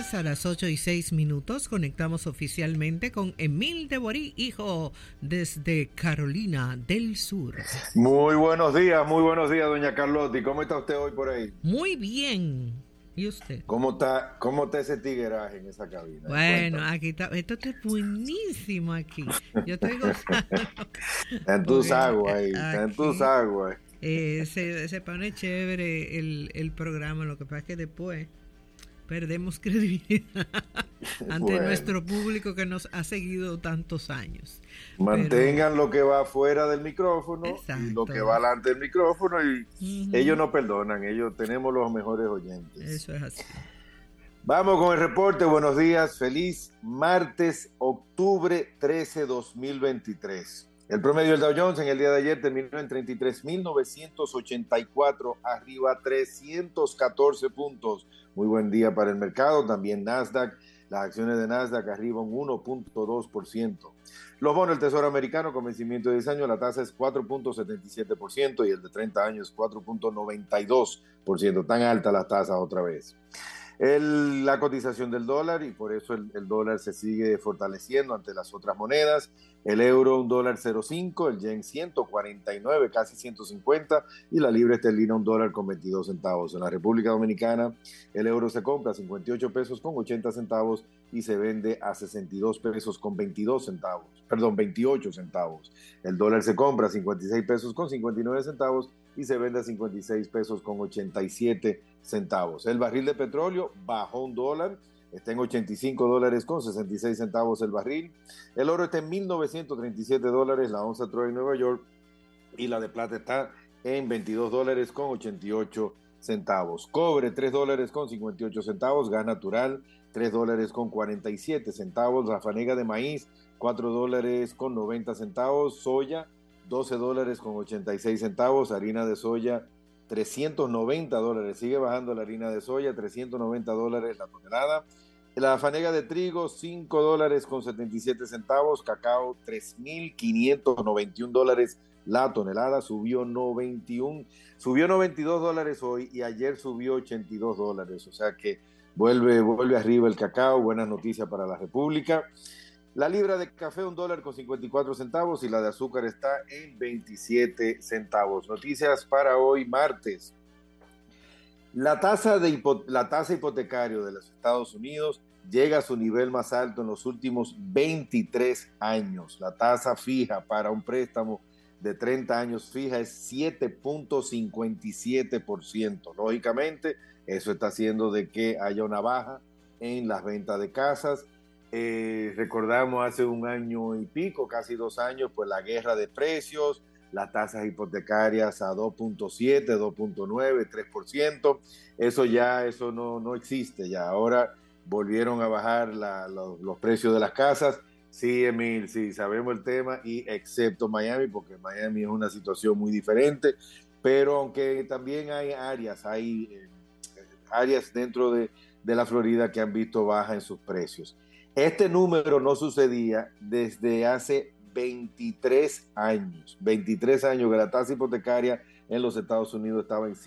días, a las 8:06. Conectamos oficialmente con Emil de Borí, hijo, desde Carolina del Sur. Muy buenos días, doña Carlotti. ¿Cómo está usted hoy por ahí? Muy bien. ¿Y usted? ¿Cómo está ese tigueraje en esa cabina? Bueno, Cuéntame. aquí está, esto está buenísimo aquí. Yo estoy gozando. Está en tus Porque aguas ahí, está en tus aquí aguas. se pone chévere el programa. Lo que pasa es que después perdemos credibilidad ante Bueno, nuestro público que nos ha seguido tantos años. Pero, mantengan lo que va fuera del micrófono y lo que exacto. va delante del micrófono y ellos Ujú. no perdonan, ellos tenemos los mejores oyentes. Eso es así. Vamos con el reporte, buenos días, feliz martes, octubre 13, 2023. El promedio del Dow Jones en el día de ayer terminó en 33.984, arriba 314 puntos. Muy buen día para el mercado, también Nasdaq, las acciones de Nasdaq arriba un 1.2%. Los bonos del Tesoro Americano con vencimiento de 10 años, la tasa es 4.77% y el de 30 años 4.92%. Tan alta las tasas otra vez. La cotización del dólar y por eso el dólar se sigue fortaleciendo ante las otras monedas. El euro $1.05, el yen 149, casi 150 y la libra esterlina $1.22. En la República Dominicana el euro se compra a 58 pesos con 80 centavos y se vende a 62 pesos con 22 centavos, perdón, 28 centavos. El dólar se compra a 56 pesos con 59 centavos y se vende a 56 pesos con 87 centavos. El barril de petróleo bajó $1, está en $85 con 66 centavos el barril. El oro está en $1,937, la onza Troy en Nueva York, y la de plata está en $22 con 88 centavos. Cobre $3 con 58 centavos, gas natural $3 con 47 centavos, rafanega de maíz $4 con 90 centavos, soya $12 con 86 centavos, harina de soya $390, sigue bajando la harina de soya, $390 la tonelada. La fanega de trigo, $5 con 77 centavos, cacao, $3,591 la tonelada, subió $92 hoy y ayer subió $82, o sea que vuelve arriba el cacao, buenas noticias para la República. La libra de café $1 con 54 centavos y la de azúcar está en 27 centavos. Noticias para hoy martes. La tasa hipotecaria de los Estados Unidos llega a su nivel más alto en los últimos 23 años. La tasa fija para un préstamo de 30 años fija es 7.57%. Lógicamente, eso está haciendo de que haya una baja en las ventas de casas. Recordamos hace un año y pico, casi 2 años, pues la guerra de precios, las tasas hipotecarias a 2.7, 2.9, 3%. Eso no existe ya. Ahora volvieron a bajar los precios de las casas. Sí, Emil, sí, sabemos el tema, y excepto Miami, porque Miami es una situación muy diferente, pero aunque también hay áreas dentro de la Florida que han visto baja en sus precios. Este número no sucedía desde hace 23 años que la tasa hipotecaria en los Estados Unidos estaba en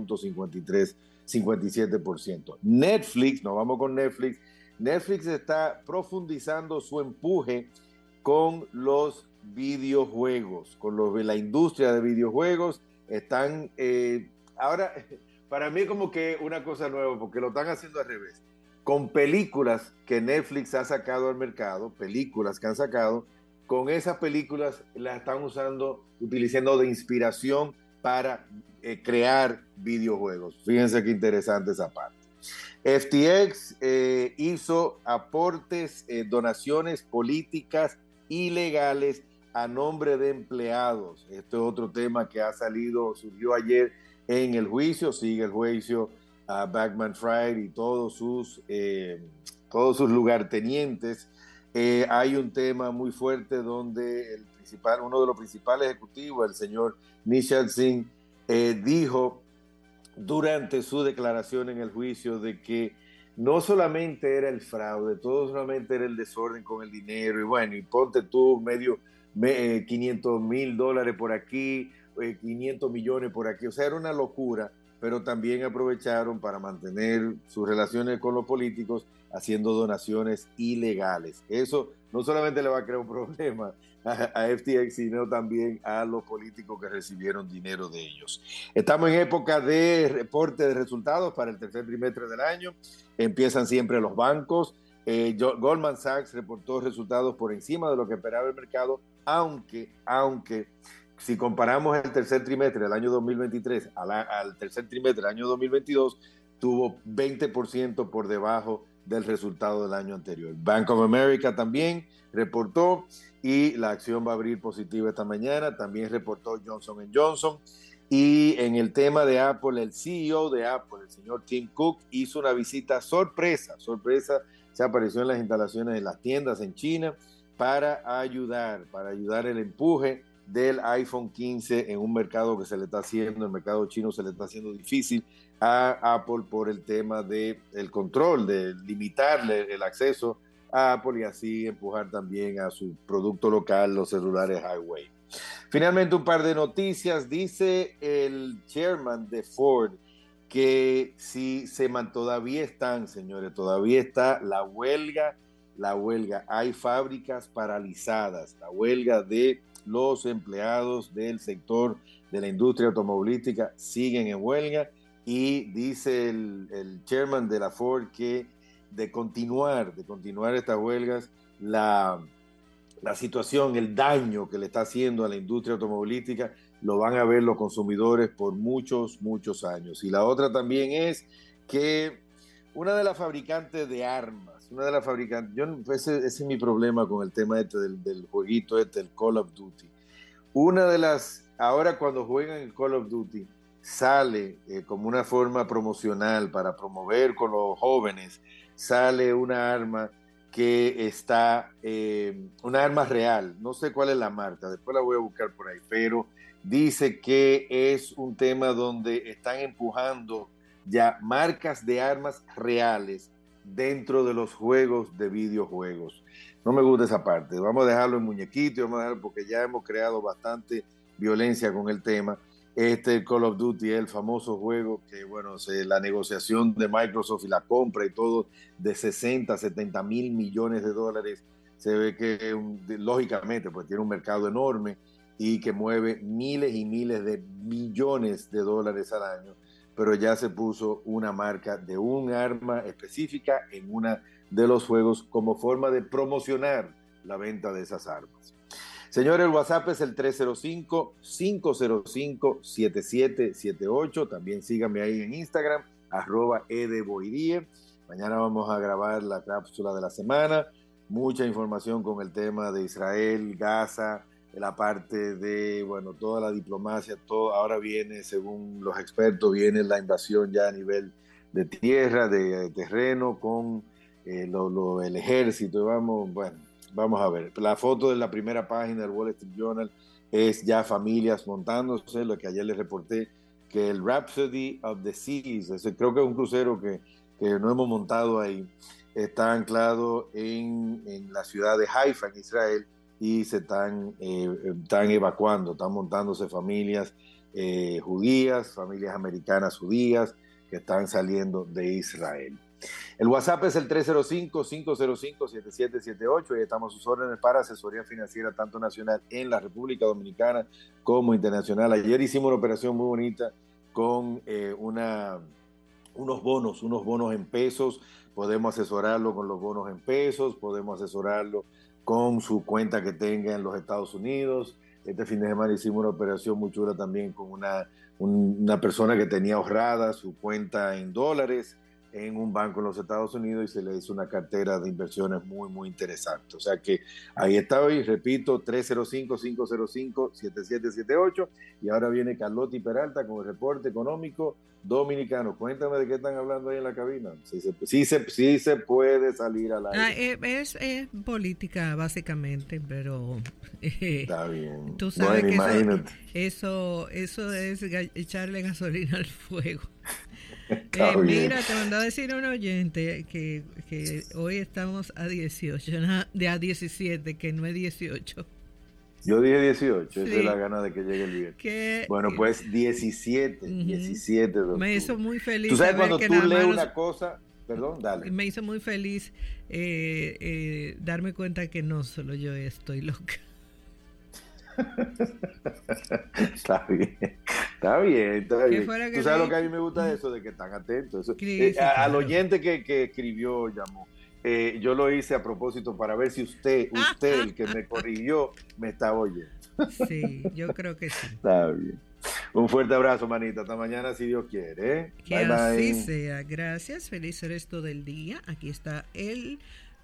7.57%. Netflix, nos vamos con Netflix. Netflix está profundizando su empuje con los videojuegos, la industria de videojuegos. Están, ahora, para mí como que una cosa nueva, porque lo están haciendo al revés. Con películas que Netflix ha sacado al mercado, películas que han sacado, con esas películas las están utilizando de inspiración para crear videojuegos. Fíjense qué interesante esa parte. FTX hizo aportes, donaciones políticas ilegales a nombre de empleados. Este es otro tema que surgió ayer en el juicio, sigue el juicio a Bankman-Fried y todos sus lugartenientes. Hay un tema muy fuerte donde uno de los principales ejecutivos, el señor Nishad Singh, dijo durante su declaración en el juicio de que no solamente era el fraude, todo solamente era el desorden con el dinero, y bueno, y ponte tú $500,000 por aquí, 500 millones por aquí, o sea, era una locura, pero también aprovecharon para mantener sus relaciones con los políticos haciendo donaciones ilegales. Eso no solamente le va a crear un problema a FTX, sino también a los políticos que recibieron dinero de ellos. Estamos en época de reporte de resultados para el tercer trimestre del año. Empiezan siempre los bancos. Goldman Sachs reportó resultados por encima de lo que esperaba el mercado, aunque si comparamos el tercer trimestre del año 2023 al tercer trimestre del año 2022, tuvo 20% por debajo del resultado del año anterior. Bank of America también reportó y la acción va a abrir positiva esta mañana. También reportó Johnson & Johnson. Y en el tema de Apple, el CEO de Apple, el señor Tim Cook, hizo una visita sorpresa, se apareció en las instalaciones de las tiendas en China para ayudar el empuje del iPhone 15 en un mercado que el mercado chino se le está haciendo difícil a Apple por el tema del control, de limitarle el acceso a Apple y así empujar también a su producto local, los celulares Huawei. Finalmente, un par de noticias. Dice el chairman de Ford que si todavía están, señores, todavía está la huelga. Hay fábricas paralizadas, la huelga de los empleados del sector de la industria automovilística siguen en huelga y dice el chairman de la Ford que de continuar estas huelgas, la situación, el daño que le está haciendo a la industria automovilística lo van a ver los consumidores por muchos años. Y la otra también es que una de las fabricantes de armas, ese es mi problema con el tema del jueguito el Call of Duty. Ahora cuando juegan el Call of Duty, sale como una forma promocional para promover con los jóvenes, sale una arma que está, una arma real, no sé cuál es la marca, después la voy a buscar por ahí, pero dice que es un tema donde están empujando ya marcas de armas reales dentro de los juegos de videojuegos. No me gusta esa parte, vamos a dejarlo en muñequito, porque ya hemos creado bastante violencia con el tema. Call of Duty es el famoso juego que, la negociación de Microsoft y la compra y todo de 60, 70 mil millones de dólares, se ve que lógicamente pues tiene un mercado enorme y que mueve miles y miles de millones de dólares al año, pero ya se puso una marca de un arma específica en una de los juegos como forma de promocionar la venta de esas armas. Señores, el WhatsApp es el 305-505-7778. También síganme ahí en Instagram, @edeboidie. Mañana vamos a grabar la cápsula de la semana. Mucha información con el tema de Israel, Gaza, la parte de, bueno, toda la diplomacia, todo. Ahora viene, según los expertos, viene la invasión ya a nivel de tierra, de terreno, con el ejército. Vamos a ver. La foto de la primera página del Wall Street Journal es ya familias montándose, lo que ayer les reporté, que el Rhapsody of the Seas, creo que es un crucero que no hemos montado ahí, está anclado en la ciudad de Haifa, en Israel, y se están evacuando, están montándose familias judías, familias americanas judías que están saliendo de Israel. El WhatsApp es el 305-505-7778 y estamos a sus órdenes para asesoría financiera tanto nacional en la República Dominicana como internacional. Ayer hicimos una operación muy bonita con unos bonos en pesos. Podemos asesorarlo con los bonos en pesos, podemos asesorarlo con su cuenta que tenga en los Estados Unidos. Este fin de semana hicimos una operación muy chula también con una persona que tenía ahorrada su cuenta en dólares en un banco en los Estados Unidos y se le hizo una cartera de inversiones muy interesante. O sea que ahí está hoy, repito, 305-505-7778 y ahora viene Carlotti Peralta con el reporte económico dominicano. Cuéntame de qué están hablando ahí en la cabina. Sí se puede salir al aire. Es política básicamente, pero está bien. Tú sabes que imagínate. Eso es echarle gasolina al fuego. Mira, te mandó a decir un oyente que hoy estamos a 18, a 17, que no es 18. Yo dije 18, Sí. esa es la gana de que llegue el viernes. Que, Bueno, pues 17, 17 de octubre. me hizo muy feliz. Tú sabes saber cuando que tú nada lees más una cosa, perdón, dale. me hizo muy feliz darme cuenta que no solo yo estoy loca. Está bien, está bien, está ¿Qué bien. fuera que Tú sabes leí? lo que a mí me gusta de eso, de que están atentos. Eso, Sí, sí, al claro. oyente que escribió, llamó. Yo lo hice a propósito para ver si usted, el que me corrigió, me estaba oyendo. Sí, yo creo que sí. Está bien. Un fuerte abrazo, manita. Hasta mañana, si Dios quiere. Que Bye, así bye. sea. Gracias. Feliz resto del día. Aquí está el